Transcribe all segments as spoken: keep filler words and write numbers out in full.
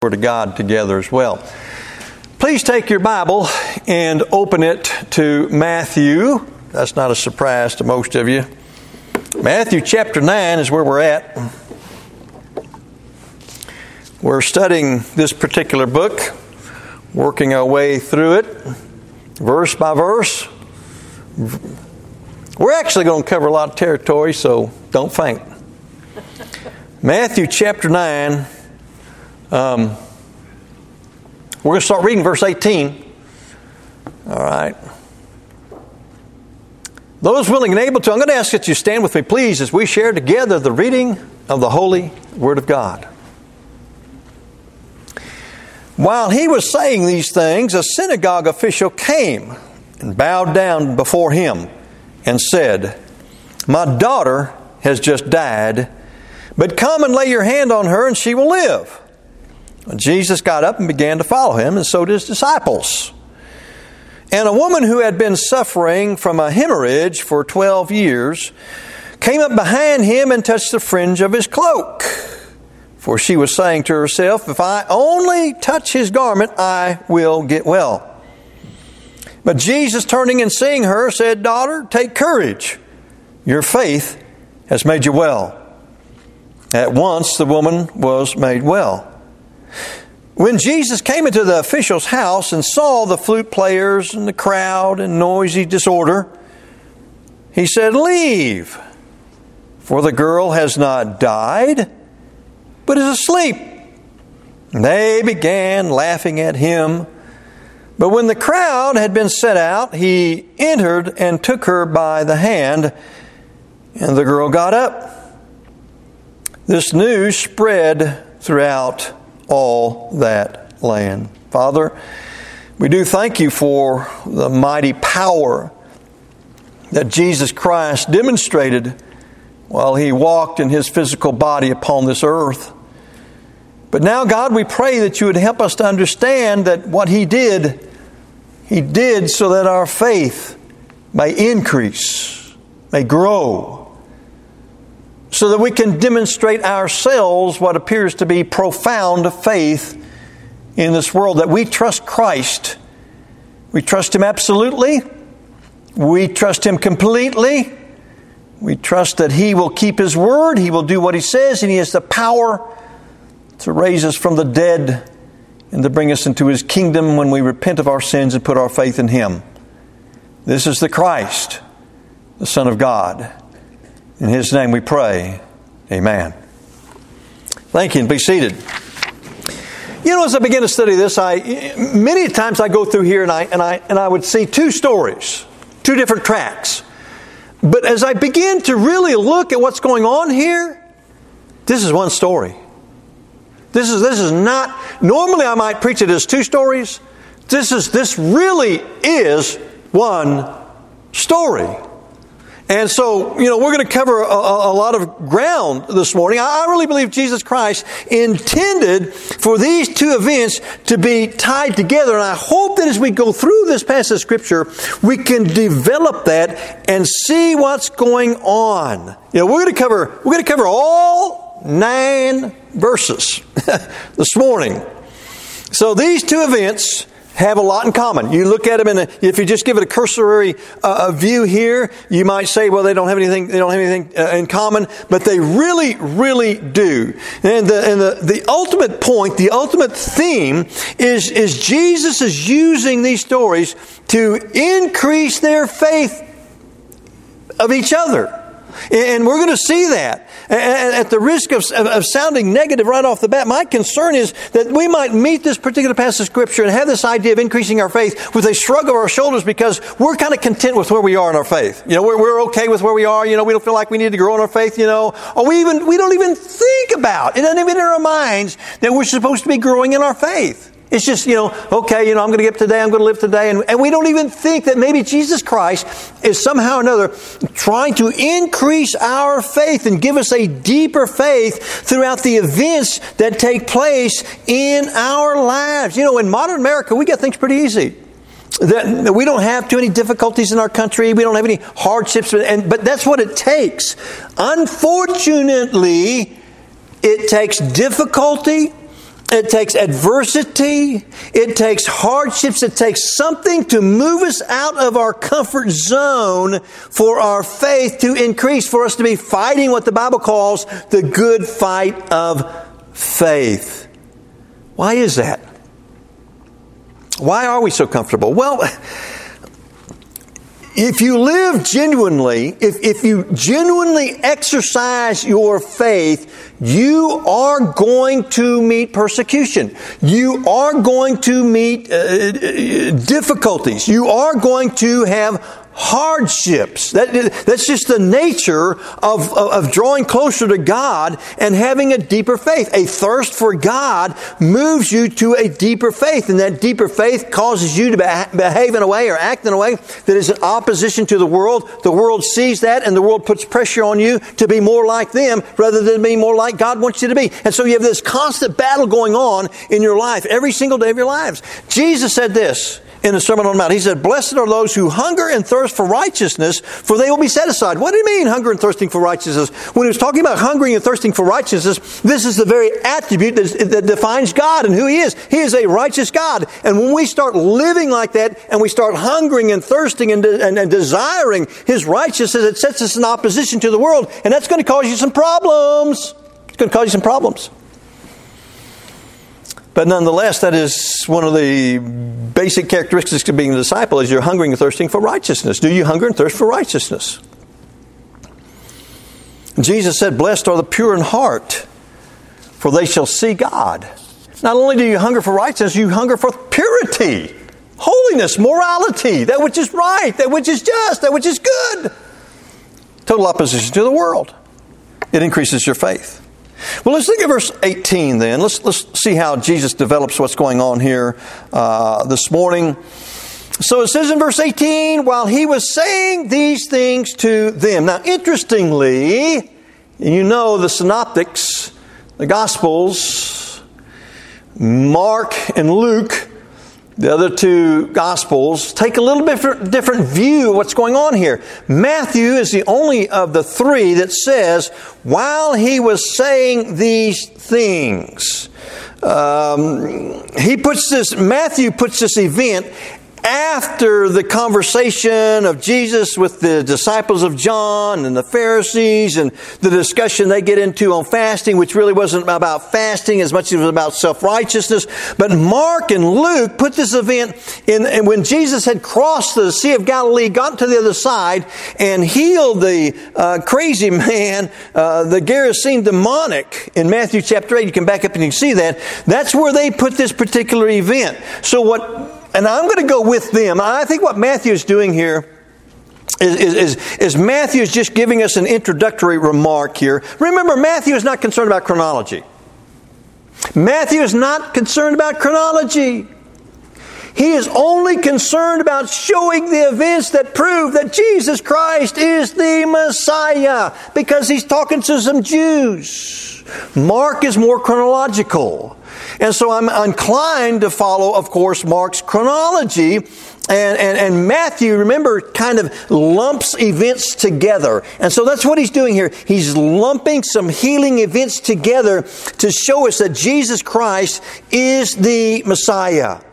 Word of God together as well. Please take your Bible and open it to Matthew. That's not a surprise to most of you. Matthew chapter nine is where we're at. We're studying this particular book, working our way through it, verse by verse. We're actually going to cover a lot of territory, so don't faint. Matthew chapter nine. Um, we're going to start reading verse eighteen. All right. Those willing and able to, I'm going to ask that you stand with me, please, as we share together the reading of the Holy Word of God. While he was saying these things, a synagogue official came and bowed down before him and said, "My daughter has just died, but come and lay your hand on her and she will live." Jesus got up and began to follow him, and so did his disciples. And a woman who had been suffering from a hemorrhage for twelve years came up behind him and touched the fringe of his cloak. For she was saying to herself, "If I only touch his garment, I will get well." But Jesus, turning and seeing her, said, "Daughter, take courage. Your faith has made you well." At once the woman was made well. When Jesus came into the official's house and saw the flute players and the crowd and noisy disorder, he said, "Leave, for the girl has not died, but is asleep." And they began laughing at him. But when the crowd had been set out, he entered and took her by the hand, and the girl got up. This news spread throughout all that land. Father, we do thank you for the mighty power that Jesus Christ demonstrated while he walked in his physical body upon this earth. But now, God, we pray that you would help us to understand that what he did, he did so that our faith may increase, may grow, so that we can demonstrate ourselves what appears to be profound faith in this world, that we trust Christ. We trust him absolutely. We trust him completely. We trust that he will keep his word. He will do what he says, and he has the power to raise us from the dead and to bring us into his kingdom when we repent of our sins and put our faith in him. This is the Christ, the Son of God. In his name we pray. Amen. Thank you, and be seated. You know, as I begin to study this, I many times I go through here and I and I and I would see two stories, two different tracks. But as I begin to really look at what's going on here, this is one story. This is this is not normally I might preach it as two stories. This is this really is one story. And so, you know, we're going to cover a, a, a lot of ground this morning. I, I really believe Jesus Christ intended for these two events to be tied together. And I hope that as we go through this passage of Scripture, we can develop that and see what's going on. You know, we're going to cover, we're going to cover all nine verses this morning. So these two events have a lot in common. You look at them, and if you just give it a cursory uh, view here, you might say, "Well, they don't have anything. They don't have anything uh, in common," but they really, really do. And the and the, the ultimate point, the ultimate theme, is is Jesus is using these stories to increase their faith of each other. And we're going to see that. And at the risk of, of sounding negative right off the bat, my concern is that we might meet this particular passage of Scripture and have this idea of increasing our faith with a shrug of our shoulders because we're kind of content with where we are in our faith. You know, we're, we're okay with where we are. You know, we don't feel like we need to grow in our faith, you know. Or we even we don't even think about, it doesn't even enter our minds that we're supposed to be growing in our faith. It's just, you know, okay, you know, I'm going to get up today, I'm going to live today. And, and we don't even think that maybe Jesus Christ is somehow or another trying to increase our faith and give us a deeper faith throughout the events that take place in our lives. You know, in modern America, we get things pretty easy. That we don't have too many difficulties in our country. We don't have any hardships. And, but that's what it takes. Unfortunately, it takes difficulty It takes adversity. It takes hardships. It takes something to move us out of our comfort zone for our faith to increase, for us to be fighting what the Bible calls the good fight of faith. Why is that? Why are we so comfortable? Well, if you live genuinely, if, if you genuinely exercise your faith, you are going to meet persecution. You are going to meet uh, difficulties. You are going to have hardships. That, that's just the nature of, of, of drawing closer to God and having a deeper faith. A thirst for God moves you to a deeper faith, and that deeper faith causes you to be, behave in a way or act in a way that is in opposition to the world. The world sees that, and the world puts pressure on you to be more like them rather than be more like God wants you to be. And so you have this constant battle going on in your life every single day of your lives. Jesus said this in the Sermon on the Mount. He said, "Blessed are those who hunger and thirst for righteousness, for they will be satisfied." What do you mean, hunger and thirsting for righteousness? When he was talking about hungering and thirsting for righteousness, this is the very attribute that, that defines God and who He is. He is a righteous God. And when we start living like that, and we start hungering and thirsting and, de- and, and desiring His righteousness, it sets us in opposition to the world. And that's going to cause you some problems. It's going to cause you some problems. But nonetheless, that is one of the basic characteristics of being a disciple, is you're hungering and thirsting for righteousness. Do you hunger and thirst for righteousness? Jesus said, "Blessed are the pure in heart, for they shall see God." Not only do you hunger for righteousness, you hunger for purity, holiness, morality, that which is right, that which is just, that which is good. Total opposition to the world. It increases your faith. Well, let's look at verse eighteen then. Let's, let's see how Jesus develops what's going on here uh, this morning. So it says in verse eighteen, "While he was saying these things to them." Now, interestingly, you know the synoptics, the Gospels, Mark and Luke, the other two Gospels, take a little bit different view of what's going on here. Matthew is the only of the three that says, while he was saying these things. Um, he puts this, Matthew puts this event after the conversation of Jesus with the disciples of John and the Pharisees and the discussion they get into on fasting, which really wasn't about fasting as much as it was about self-righteousness. But Mark and Luke put this event in, and when Jesus had crossed the Sea of Galilee, gotten to the other side, and healed the uh, crazy man, uh, the Gerasene demonic, in Matthew chapter eight. You can back up and you can see that. That's where they put this particular event. So what... And I'm going to go with them. I think what Matthew is doing here is, is, is, is Matthew is just giving us an introductory remark here. Remember, Matthew is not concerned about chronology. Matthew is not concerned about chronology. He is only concerned about showing the events that prove that Jesus Christ is the Messiah, because he's talking to some Jews. Mark is more chronological. And so I'm inclined to follow, of course, Mark's chronology. And, and, and Matthew, remember, kind of lumps events together. And so that's what he's doing here. He's lumping some healing events together to show us that Jesus Christ is the Messiah.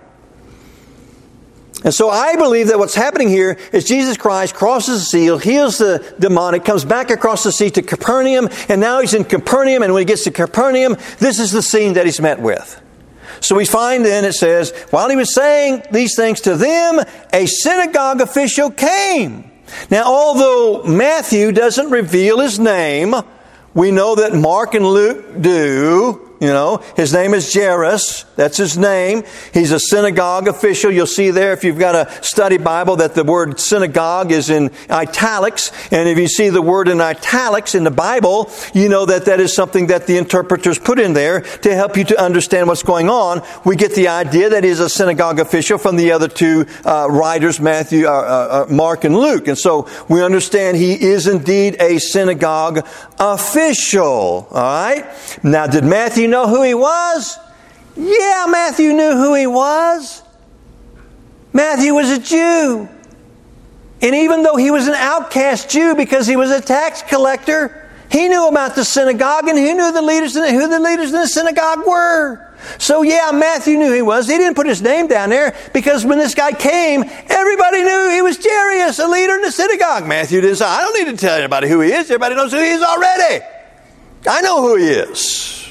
And so I believe that what's happening here is Jesus Christ crosses the sea, heals the demonic, comes back across the sea to Capernaum, and now he's in Capernaum, and when he gets to Capernaum, this is the scene that he's met with. So we find then, it says, while he was saying these things to them, a synagogue official came. Now, although Matthew doesn't reveal his name, we know that Mark and Luke do. You know, his name is Jairus. That's his name. He's a synagogue official. You'll see there, if you've got a study Bible, that the word synagogue is in italics. And if you see the word in italics in the Bible, you know that that is something that the interpreters put in there to help you to understand what's going on. We get the idea that he's a synagogue official from the other two uh, writers, Matthew, uh, uh, Mark, and Luke. And so we understand he is indeed a synagogue official. All right? Now, did Matthew know who he was? Yeah, Matthew knew who he was. Matthew was a Jew. And even though he was an outcast Jew because he was a tax collector, he knew about the synagogue and he knew the leaders in, who the leaders in the synagogue were. So yeah, Matthew knew he was. He didn't put his name down there because when this guy came, everybody knew he was Jairus, a leader in the synagogue. Matthew didn't say, I don't need to tell anybody who he is. Everybody knows who he is already. I know who he is.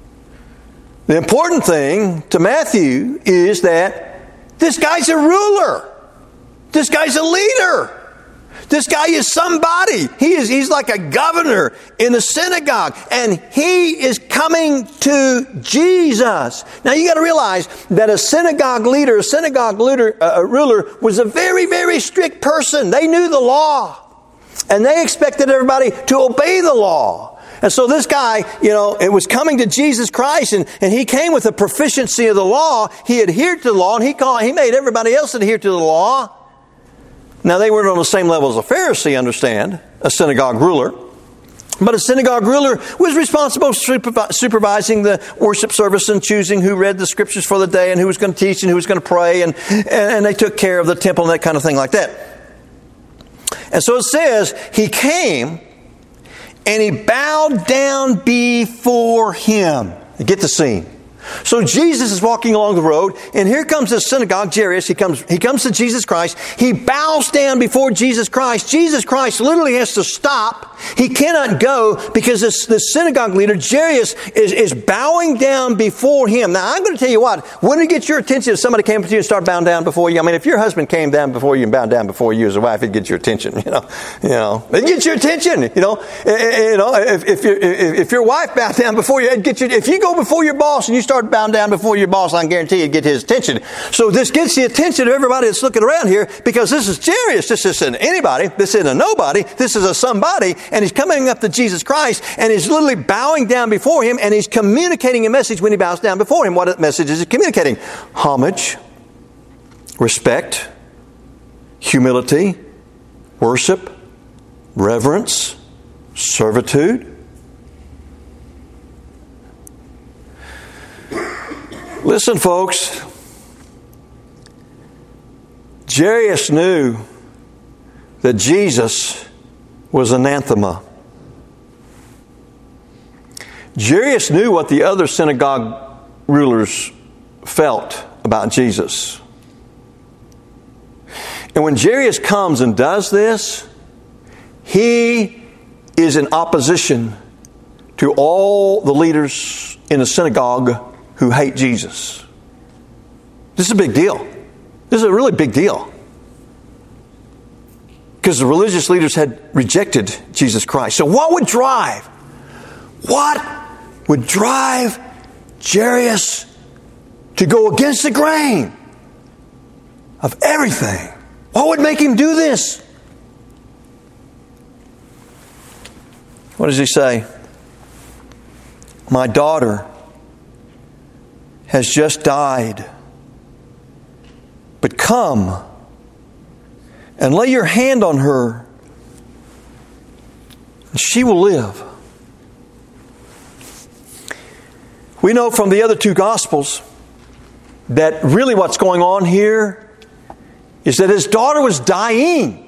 The important thing to Matthew is that this guy's a ruler. This guy's a leader. This guy is somebody. He is, he's like a governor in the synagogue. And he is coming to Jesus. Now you got to realize that a synagogue leader, a synagogue leader, uh, a ruler was a very, very strict person. They knew the law. And they expected everybody to obey the law. And so this guy, you know, it was coming to Jesus Christ, and, and he came with a proficiency of the law. He adhered to the law, and he called, he made everybody else adhere to the law. Now, they weren't on the same level as a Pharisee, understand, a synagogue ruler. But a synagogue ruler was responsible for supervising the worship service and choosing who read the scriptures for the day and who was going to teach and who was going to pray. And, and they took care of the temple and that kind of thing like that. And so it says, he came and he bowed down before him. Get the scene. So Jesus is walking along the road, and here comes this synagogue, Jairus. He comes, he comes to Jesus Christ. He bows down before Jesus Christ. Jesus Christ literally has to stop. He cannot go because this, this synagogue leader, Jairus, is, is bowing down before him. Now, I'm going to tell you what, wouldn't it get your attention if somebody came up to you and started bowing down before you? I mean, if your husband came down before you and bowed down before you as a wife, it'd get your attention, you know. You know, it'd get your attention, you know. You know, if, if, your, if your wife bowed down before you, it'd get you, if you go before your boss and you start bowing down before your boss, I can guarantee you'd get his attention. So this gets the attention of everybody that's looking around here because this is Jairus. This isn't anybody. This isn't a nobody. This is a somebody. And he's coming up to Jesus Christ and he's literally bowing down before him and he's communicating a message when he bows down before him. What message is he communicating? Homage, respect, humility, worship, reverence, servitude. Listen, folks, Jairus knew that Jesus was anathema. Jairus knew what the other synagogue rulers felt about Jesus. And when Jairus comes and does this, he is in opposition to all the leaders in the synagogue who hate Jesus. This is a big deal. This is a really big deal. Because the religious leaders had rejected Jesus Christ. So what would drive? What would drive Jairus to go against the grain of everything? What would make him do this? What does he say? My daughter has just died. But come and lay your hand on her, and she will live. We know from the other two Gospels that really what's going on here is that his daughter was dying.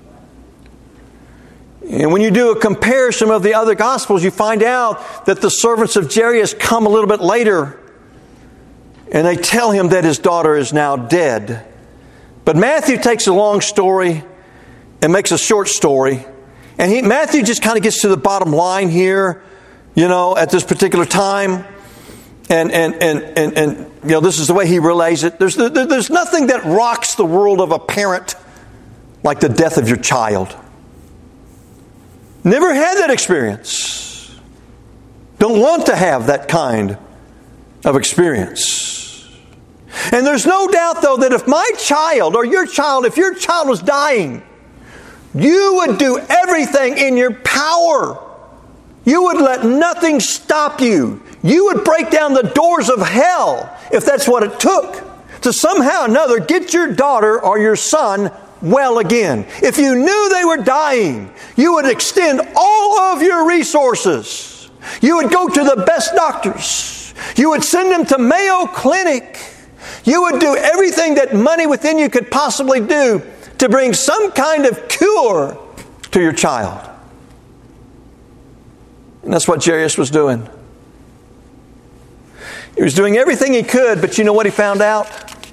And when you do a comparison of the other Gospels, you find out that the servants of Jairus come a little bit later and they tell him that his daughter is now dead. But Matthew takes a long story and makes a short story. And he, Matthew just kind of gets to the bottom line here, you know, at this particular time. And, and, and, and, and you know, this is the way he relays it. There's, there's nothing that rocks the world of a parent like the death of your child. Never had that experience. Don't want to have that kind of experience. And there's no doubt, though, that if my child or your child, if your child was dying, you would do everything in your power. You would let nothing stop you. You would break down the doors of hell if that's what it took to somehow or another get your daughter or your son well again. If you knew they were dying, you would extend all of your resources. You would go to the best doctors. You would send them to Mayo Clinic. You would do everything that money within you could possibly do to bring some kind of cure to your child. And that's what Jairus was doing. He was doing everything he could, but you know what he found out?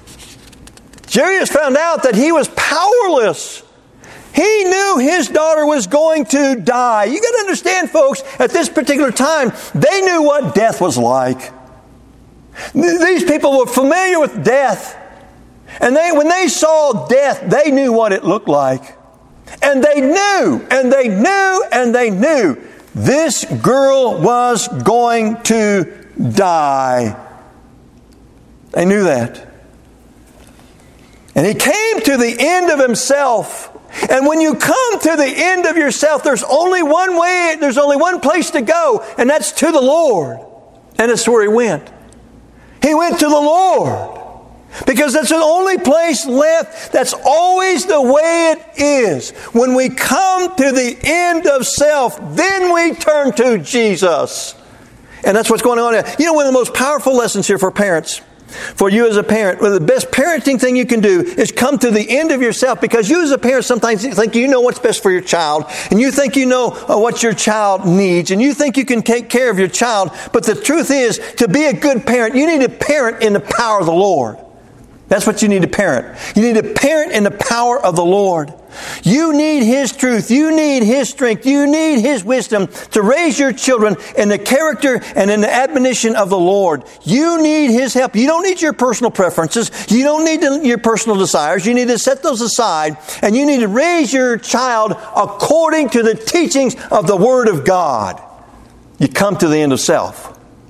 Jairus found out that he was powerless. He knew his daughter was going to die. You got to understand, folks, at this particular time, they knew what death was like. These people were familiar with death. And they, when they saw death, they knew what it looked like. And they knew, and they knew, and they knew this girl was going to die. They knew that. And he came to the end of himself. And when you come to the end of yourself, there's only one way, there's only one place to go, and that's to the Lord. And that's where he went. He went to the Lord. Because that's the only place left. That's always the way it is. When we come to the end of self, then we turn to Jesus. And that's what's going on here. You know, one of the most powerful lessons here for parents, for you as a parent, one of the best parenting thing you can do is come to the end of yourself, because you as a parent sometimes think you know what's best for your child, and you think you know uh, what your child needs, and you think you can take care of your child. But the truth is, to be a good parent, you need to parent in the power of the Lord. That's what you need to parent. You need to parent in the power of the Lord. You need His truth. You need His strength. You need His wisdom to raise your children in the character and in the admonition of the Lord. You need His help. You don't need your personal preferences. You don't need your personal desires. You need to set those aside, and you need to raise your child according to the teachings of the Word of God. You come to the end of self.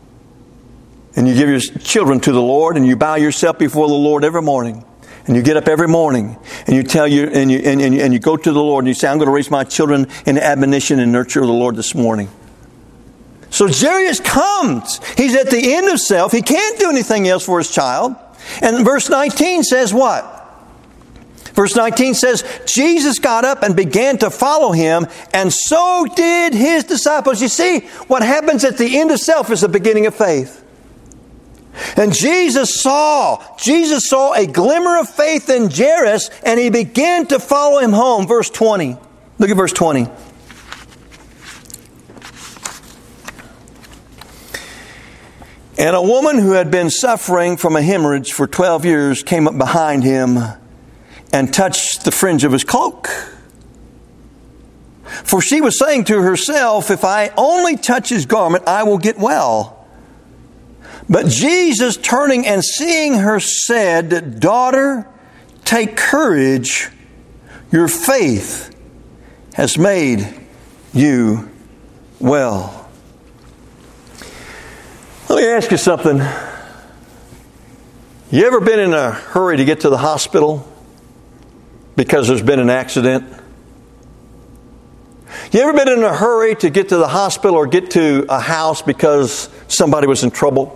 And you give your children to the Lord, and you bow yourself before the Lord every morning. And you get up every morning, and you tell you, and you, and, and, you, and you go to the Lord, and you say, I'm going to raise my children in the admonition and nurture of the Lord this morning. So Jairus comes. He's at the end of self. He can't do anything else for his child. And verse nineteen says what? Verse nineteen says, Jesus got up and began to follow him, and so did his disciples. You see, what happens at the end of self is the beginning of faith. And Jesus saw, Jesus saw a glimmer of faith in Jairus, and he began to follow him home. Verse twenty. Look at verse twenty. And a woman who had been suffering from a hemorrhage for twelve years came up behind him and touched the fringe of his cloak. For she was saying to herself, if I only touch his garment, I will get well. But Jesus, turning and seeing her, said, Daughter, take courage. Your faith has made you well. Let me ask you something. You ever been in a hurry to get to the hospital because there's been an accident? You ever been in a hurry to get to the hospital or get to a house because somebody was in trouble?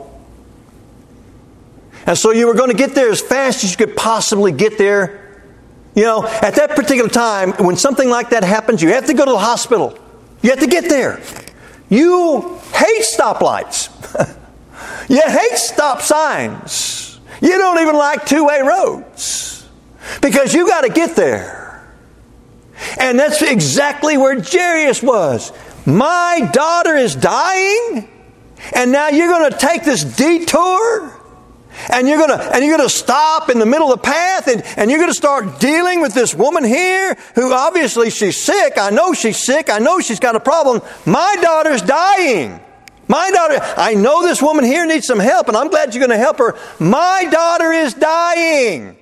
And so you were going to get there as fast as you could possibly get there. You know, at that particular time, when something like that happens, you have to go to the hospital. You have to get there. You hate stoplights. You hate stop signs. You don't even like two-way roads. Because you got to get there. And that's exactly where Jairus was. My daughter is dying, and now you're going to take this detour? And you're gonna and you're gonna stop in the middle of the path, and, and you're gonna start dealing with this woman here who obviously she's sick. I know she's sick. I know she's got a problem. My daughter's dying. My daughter, I know this woman here needs some help, and I'm glad you're gonna help her. My daughter is dying.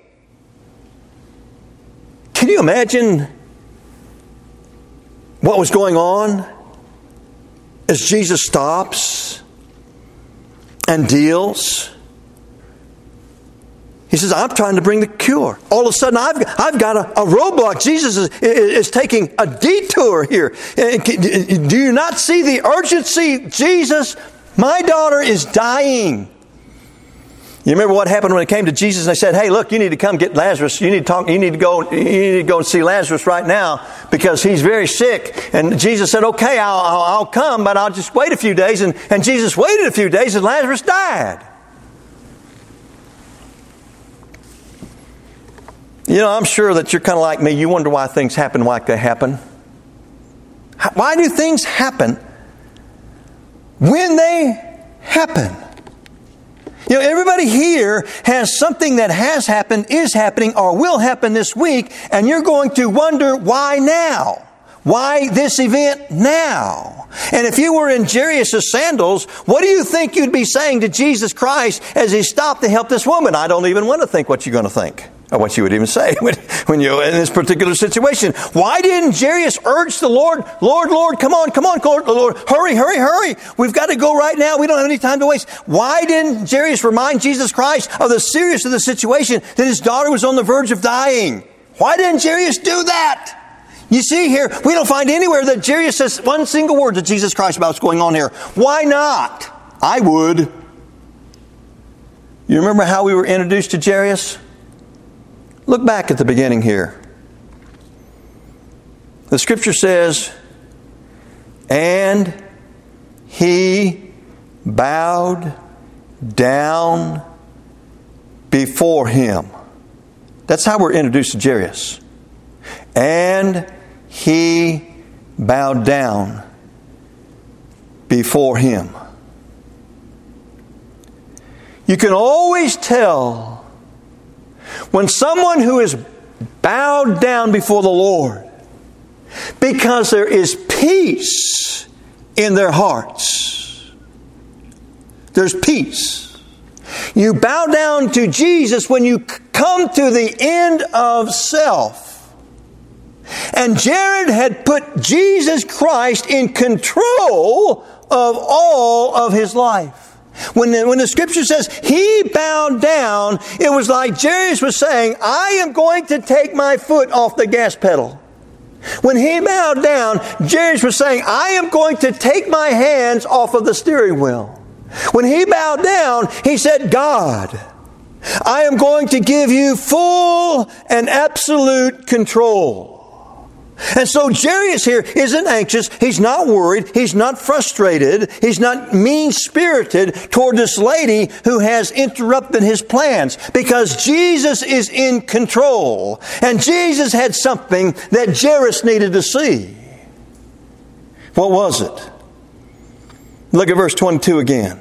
Can you imagine what was going on as Jesus stops and deals? He says, I'm trying to bring the cure. All of a sudden, I've, I've got a, a roadblock. Jesus is, is taking a detour here. Do you not see the urgency? Jesus, my daughter is dying. You remember what happened when it came to Jesus and they said, hey, look, you need to come get Lazarus. You need to talk, you need to go, you need to go and see Lazarus right now because he's very sick. And Jesus said, okay, I'll, I'll, I'll come, but I'll just wait a few days. And, and Jesus waited a few days and Lazarus died. You know, I'm sure that you're kind of like me. You wonder why things happen like they happen. Why do things happen when they happen? You know, everybody here has something that has happened, is happening, or will happen this week, and you're going to wonder why now? Why this event now? And if you were in Jairus' sandals, what do you think you'd be saying to Jesus Christ as He stopped to help this woman? I don't even want to think what you're going to think, or what you would even say when, when you're in this particular situation. Why didn't Jairus urge the Lord, Lord, Lord, come on, come on, Lord, Lord, hurry, hurry, hurry. We've got to go right now. We don't have any time to waste. Why didn't Jairus remind Jesus Christ of the seriousness of the situation, that his daughter was on the verge of dying? Why didn't Jairus do that? You see here, we don't find anywhere that Jairus says one single word to Jesus Christ about what's going on here. Why not? I would. You remember how we were introduced to Jairus? Look back at the beginning here. The Scripture says, and he bowed down before him. That's how we're introduced to Jairus. And he bowed down before him. You can always tell when someone who is bowed down before the Lord, because there is peace in their hearts. There's peace. You bow down to Jesus when you come to the end of self. And Jared had put Jesus Christ in control of all of his life. When the, when the Scripture says he bowed down, it was like Jairus was saying, I am going to take my foot off the gas pedal. When he bowed down, Jairus was saying, I am going to take my hands off of the steering wheel. When he bowed down, he said, God, I am going to give you full and absolute control. And so Jairus here isn't anxious, he's not worried, he's not frustrated, he's not mean-spirited toward this lady who has interrupted his plans, because Jesus is in control. And Jesus had something that Jairus needed to see. What was it? Look at verse twenty-two again.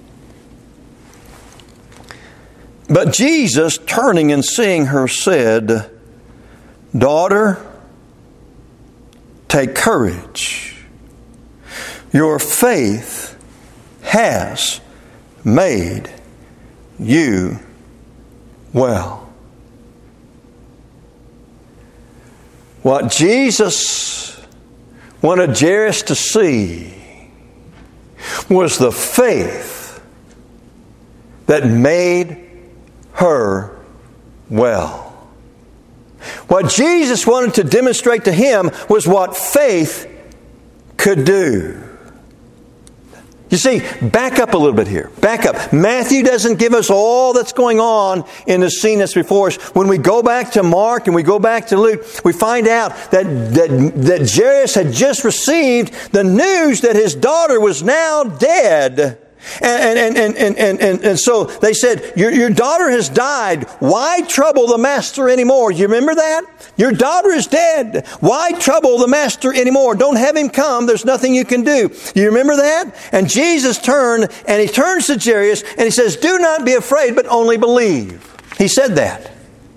But Jesus, turning and seeing her, said, Daughter, take courage. Your faith has made you well. What Jesus wanted Jairus to see was the faith that made her well. What Jesus wanted to demonstrate to him was what faith could do. You see, back up a little bit here. Back up. Matthew doesn't give us all that's going on in the scene that's before us. When we go back to Mark and we go back to Luke, we find out that, that, that Jairus had just received the news that his daughter was now dead. And, and, and, and, and, and, and so they said, your, your daughter has died. Why trouble the master anymore? You remember that? Your daughter is dead. Why trouble the master anymore? Don't have him come. There's nothing you can do. You remember that? And Jesus turned and he turns to Jairus and he says, do not be afraid, but only believe. He said that.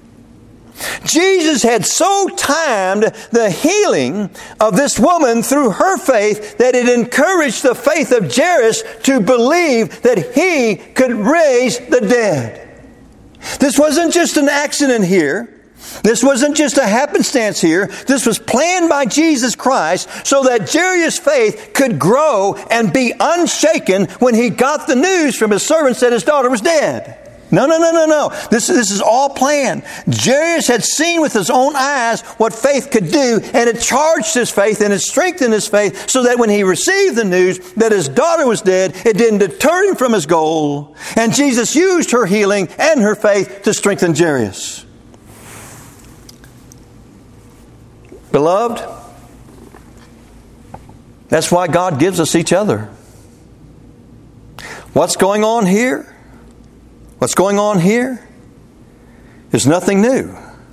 Jesus had so timed the healing of this woman through her faith that it encouraged the faith of Jairus to believe that he could raise the dead. This wasn't just an accident here. This wasn't just a happenstance here. This was planned by Jesus Christ so that Jairus' faith could grow and be unshaken when he got the news from his servants that his daughter was dead. No, no, no, no, no. This, this is all planned. Jairus had seen with his own eyes what faith could do, and it charged his faith and it strengthened his faith so that when he received the news that his daughter was dead, it didn't deter him from his goal. And Jesus used her healing and her faith to strengthen Jairus. Beloved, that's why God gives us each other. What's going on here? What's going on here is nothing new.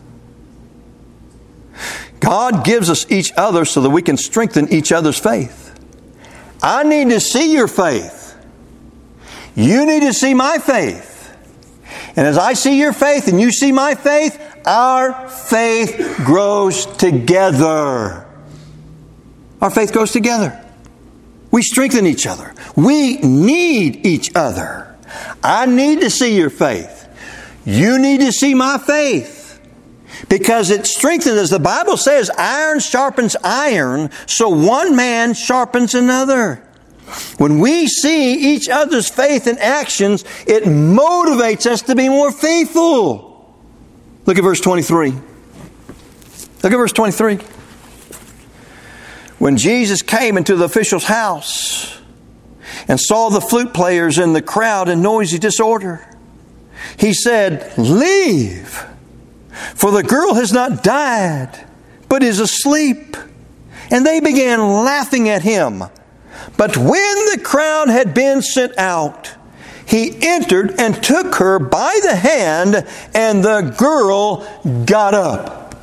God gives us each other so that we can strengthen each other's faith. I need to see your faith. You need to see my faith. And as I see your faith and you see my faith, our faith grows together. Our faith grows together. We strengthen each other. We need each other. I need to see your faith. You need to see my faith. Because it strengthens, as the Bible says, iron sharpens iron, so one man sharpens another. When we see each other's faith in actions, it motivates us to be more faithful. Look at verse twenty-three. Look at verse twenty-three. When Jesus came into the official's house and saw the flute players and the crowd in noisy disorder, he said, "Leave, for the girl has not died, but is asleep." And they began laughing at him. But when the crowd had been sent out, he entered and took her by the hand, and the girl got up.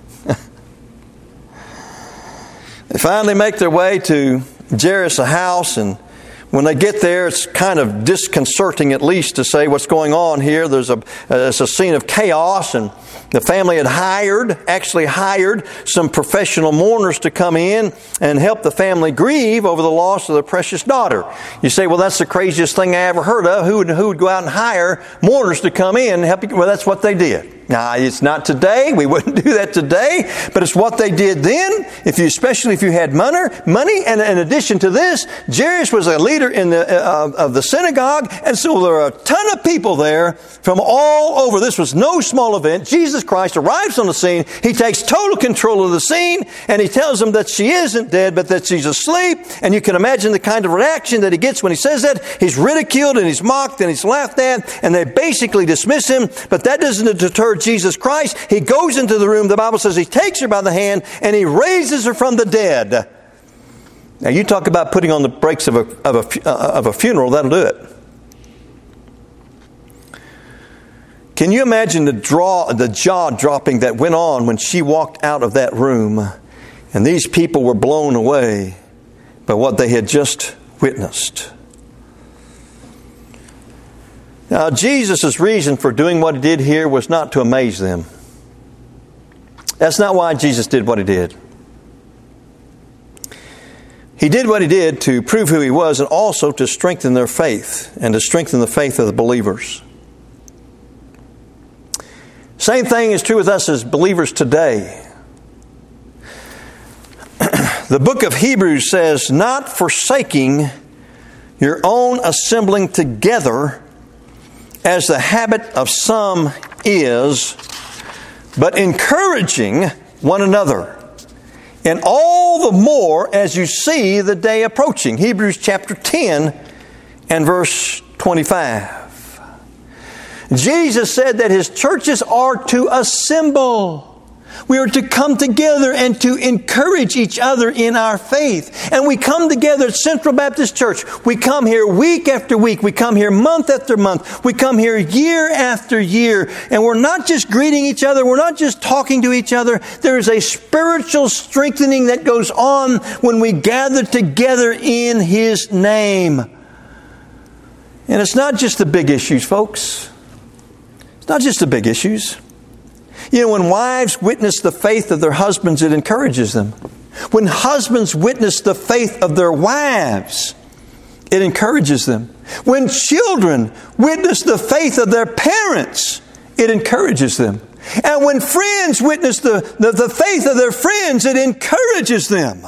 They finally make their way to Jairus' house, and when they get there, it's kind of disconcerting, at least, to say what's going on here. There's a, uh, it's a scene of chaos, and the family had hired, actually hired, some professional mourners to come in and help the family grieve over the loss of their precious daughter. You say, well, that's the craziest thing I ever heard of. Who would, who would go out and hire mourners to come in and help you? Well, that's what they did. Now, it's not today. We wouldn't do that today, but it's what they did then. If you, especially if you had money, money, and in addition to this, Jairus was a leader in the uh, of the synagogue, and so there were a ton of people there from all over. This was no small event. Jesus Christ arrives on the scene. He takes total control of the scene, and he tells them that she isn't dead, but that she's asleep. And you can imagine the kind of reaction that he gets when he says that. He's ridiculed and he's mocked and he's laughed at, and they basically dismiss him. But that doesn't deter Jesus Christ. He goes into the room. The Bible says he takes her by the hand and he raises her from the dead. Now you talk about putting on the brakes of a, of a, uh, of a funeral, that'll do it. Can you imagine the draw, the jaw dropping that went on when she walked out of that room and these people were blown away by what they had just witnessed? Now, Jesus' reason for doing what he did here was not to amaze them. That's not why Jesus did what he did. He did what he did to prove who he was and also to strengthen their faith and to strengthen the faith of the believers. Same thing is true with us as believers today. The book of Hebrews says, not forsaking your own assembling together, as the habit of some is, but encouraging one another, and all the more as you see the day approaching. Hebrews chapter ten and verse twenty-five. Jesus said that his churches are to assemble. We are to come together and to encourage each other in our faith. And we come together at Central Baptist Church. We come here week after week. We come here month after month. We come here year after year. And we're not just greeting each other. We're not just talking to each other. There is a spiritual strengthening that goes on when we gather together in His name. And it's not just the big issues, folks. It's not just the big issues. You know, when wives witness the faith of their husbands, it encourages them. When husbands witness the faith of their wives, it encourages them. When children witness the faith of their parents, it encourages them. And when friends witness the, the, the faith of their friends, it encourages them.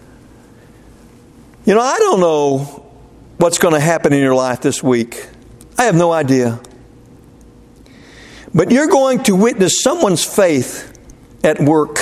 You know, I don't know what's going to happen in your life this week. I have no idea. But you're going to witness someone's faith at work.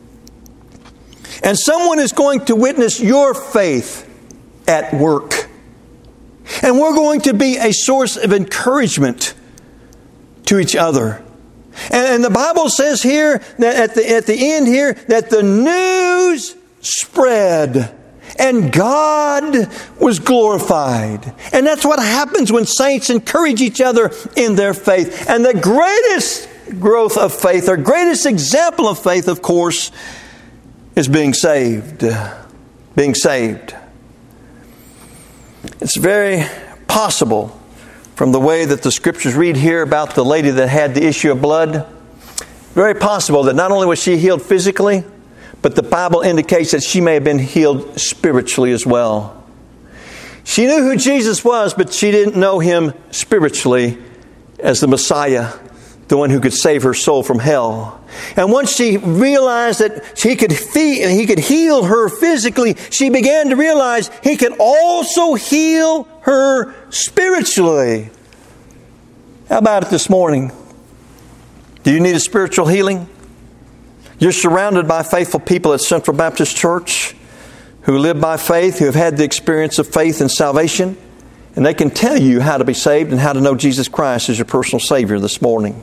And someone is going to witness your faith at work. And we're going to be a source of encouragement to each other. And, and the Bible says here, that at the, at the end here, that the news spread. And God was glorified. And that's what happens when saints encourage each other in their faith. And the greatest growth of faith, or greatest example of faith, of course, is being saved. Being saved. It's very possible from the way that the Scriptures read here about the lady that had the issue of blood, very possible that not only was she healed physically, but the Bible indicates that she may have been healed spiritually as well. She knew who Jesus was, but she didn't know Him spiritually as the Messiah, the one who could save her soul from hell. And once she realized that he could feed, he could heal her physically, she began to realize He could also heal her spiritually. How about it this morning? Do you need a spiritual healing? You're surrounded by faithful people at Central Baptist Church who live by faith, who have had the experience of faith and salvation, and they can tell you how to be saved and how to know Jesus Christ as your personal Savior this morning.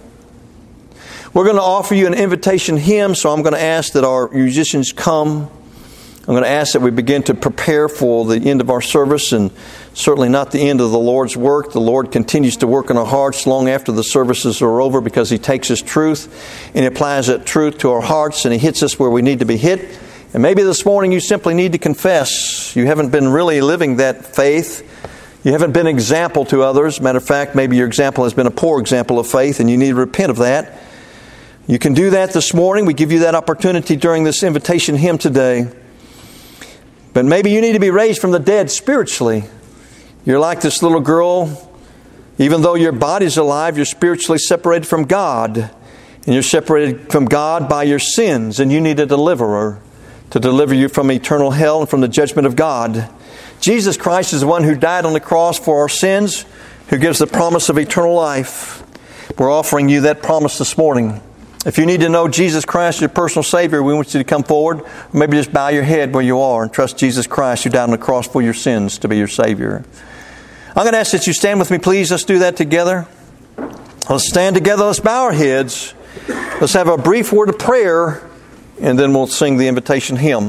We're going to offer you an invitation hymn, so I'm going to ask that our musicians come. I'm going to ask that we begin to prepare for the end of our service, and certainly not the end of the Lord's work. The Lord continues to work in our hearts long after the services are over, because He takes His truth and He applies that truth to our hearts, and He hits us where we need to be hit. And maybe this morning you simply need to confess. You haven't been really living that faith. You haven't been an example to others. Matter of fact, maybe your example has been a poor example of faith, and you need to repent of that. You can do that this morning. We give you that opportunity during this invitation hymn today. But maybe you need to be raised from the dead spiritually. You're like this little girl. Even though your body's alive, you're spiritually separated from God. And you're separated from God by your sins. And you need a deliverer to deliver you from eternal hell and from the judgment of God. Jesus Christ is the one who died on the cross for our sins, who gives the promise of eternal life. We're offering you that promise this morning. If you need to know Jesus Christ as your personal Savior, we want you to come forward. Or maybe just bow your head where you are and trust Jesus Christ, who died on the cross for your sins, to be your Savior. I'm going to ask that you stand with me, please. Let's do that together. Let's stand together. Let's bow our heads. Let's have a brief word of prayer, and then we'll sing the invitation hymn.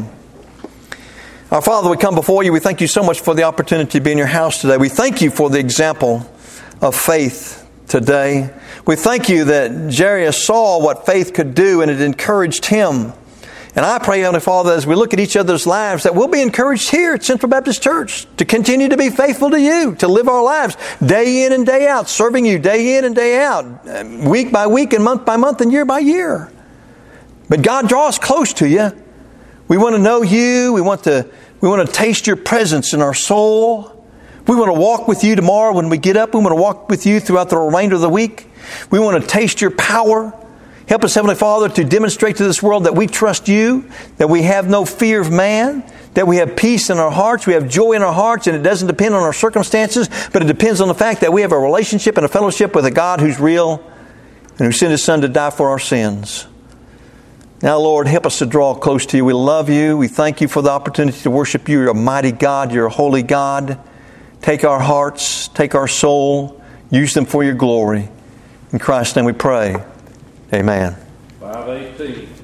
Our Father, we come before you. We thank you so much for the opportunity to be in your house today. We thank you for the example of faith today. We thank you that Jairus saw what faith could do, and it encouraged him. And I pray, Heavenly Father, as we look at each other's lives, that we'll be encouraged here at Central Baptist Church to continue to be faithful to you, to live our lives day in and day out, serving you day in and day out, week by week and month by month and year by year. But God, draw us close to you. We want to know you. We want to, we want to taste your presence in our soul. We want to walk with you tomorrow when we get up. We want to walk with you throughout the remainder of the week. We want to taste your power. Help us, Heavenly Father, to demonstrate to this world that we trust you, that we have no fear of man, that we have peace in our hearts, we have joy in our hearts, and it doesn't depend on our circumstances, but it depends on the fact that we have a relationship and a fellowship with a God who's real and who sent His Son to die for our sins. Now, Lord, help us to draw close to you. We love you. We thank you for the opportunity to worship you. You're a mighty God. You're a holy God. Take our hearts, take our soul, use them for your glory. In Christ's name we pray. Amen. five eighteen